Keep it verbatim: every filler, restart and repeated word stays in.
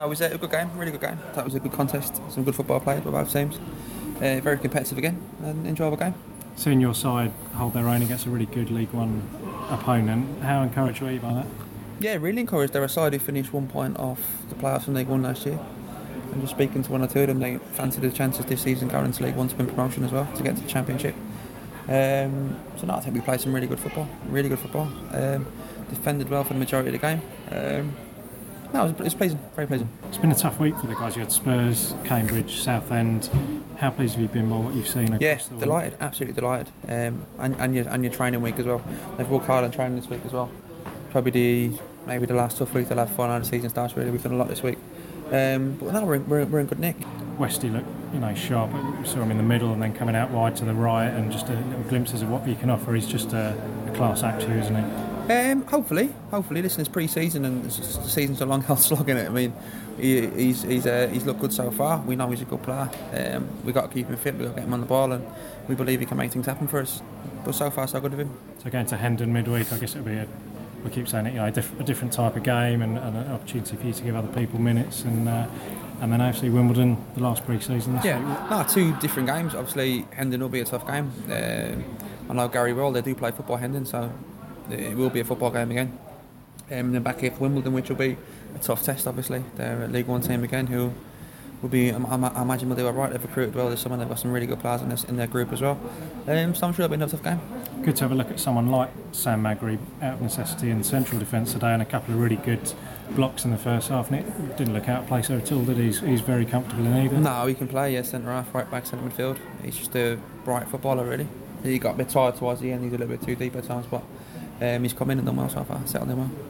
It was a good game, really good game. That was a good contest. Some good football played by both teams. Uh, very competitive again, and enjoyable game. Seeing your side hold their own against a really good League One opponent, how encouraged were you by that? Yeah, really encouraged. They're a side who finished one point off the playoffs in League One last year. And just speaking to one or two of them, they fancy the chances this season going into League One to win promotion as well, to get into the Championship. Um, so no, I think we played some really good football, really good football. Um, defended well for the majority of the game. Um, no, it was, it was pleasing, very pleasing. It's been a tough week for the guys. You had Spurs, Cambridge, Southend. How pleased have you been by what you've seen across yeah, the week? delighted, absolutely delighted. Um, and, and, your, and your training week as well. They've worked hard on training this week as well. Probably the maybe the last tough week they'll have before now the season starts. Really, we've done a lot this week. Um, but no, we're in, we're, we're in good nick. Westy looked, you know, sharp. We saw him in the middle and then coming out wide to the right, and just a little glimpses of what he can offer. He's just a, a class act here, isn't he? Um, hopefully, hopefully. Listen, it's pre-season and it's just, the season's a long hell slog in it. I mean, he, he's he's uh, he's looked good so far. We know he's a good player. Um, we got to keep him fit. We got to get him on the ball, and we believe he can make things happen for us. But so far, so good of him. So going to Hendon midweek, I guess it'll be a. We keep saying it, you know, a, diff- a different type of game and, and an opportunity for you to give other people minutes, and uh, and then obviously Wimbledon, the last pre-season. Yeah, no, two different games. Obviously, Hendon will be a tough game. Um, I know Gary well. They do play football, Hendon, so it will be a football game again. Um, and then back here for Wimbledon, which will be a tough test. Obviously, they're a League One team again, who will be. I, I imagine will do all right. They've recruited well this summer. They've got some really good players in, this, in their group as well. Um, so I'm sure it'll be another tough game. Good to have a look at someone like Sam Magri out of necessity in central defence today, and a couple of really good blocks in the first half. And it didn't look out of place there at all, did he? He's, he's very comfortable in either. No, he can play, yeah, centre half, right back, centre midfield. He's just a bright footballer, really. He got a bit tired towards the end, he's a little bit too deep at times, but um, he's come in and done well so far, settled in well.